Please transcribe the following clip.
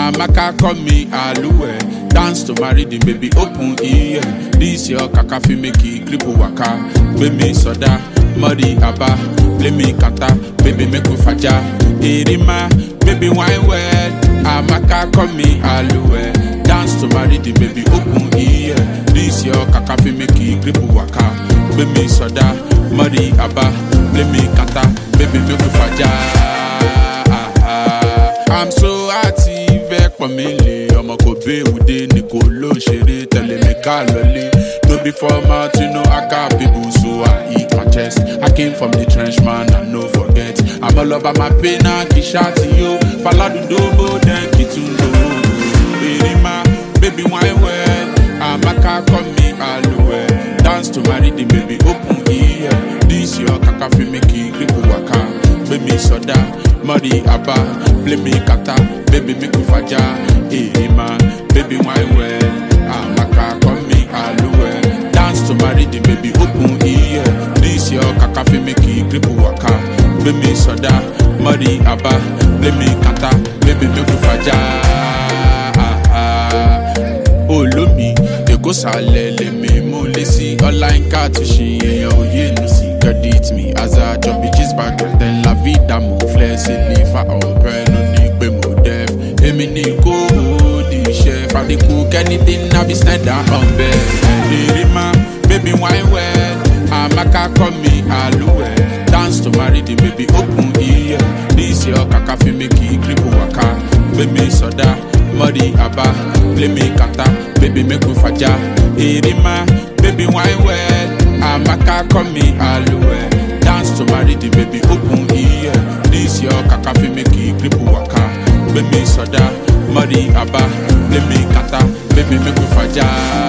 Amaka call me Aluwe. Dance to marry the baby open ear. This your kaka fi make it grip waka. Baby soda, muddy abba. Play me kata, baby make we faja. Irima, baby wine well. Amaka call me Aluwe. Dance to marry the baby open ear. This your kaka fi make it grip waka. Baby soda, muddy abba. Play me kata, baby make we faja. I'm so active, for me. I'm a kobe ude Nicolo Shere, telling me Kalole. No before Martino, I got people, so I eat my chest. I came from the trench, man, I no forget. I'm all over my pain, I kishati yo. Faladu dobo, then kitundo. Irima, baby, wine well. Amaka call me Aluwe. Dance to marry the baby, open ear. This your kaka fi make it grip waka. Baby soda, muddy abba, play me kata, baby make me faja. Hey man, baby wine well, Amaka call me Aluwe. Dance to marry the baby open ear. This your kaka fi make it grip waka. Baby soda, muddy abba, play me kata, baby make me faja. Oh lomi, eko salele me mo lesi online cartouche eyan oye no si credit me as I jump bitches back then la vida mo flex if I on pen no ni pe mo def emi ni ko di chef I dey cook anything I be stand down on bed. Irima, baby wine well, Amaka call me Aluwe. Dance to marry the baby open ear. This your kaka fi make it grip waka. Baby soda, muddy abba, play me kata, baby make we faja. Irima, baby wine well, Amaka call me Aluwe. Dance to marry the baby open ear. This your kaka fi make it grip waka. Baby soda, muddy abba, play me kata, baby make we faja.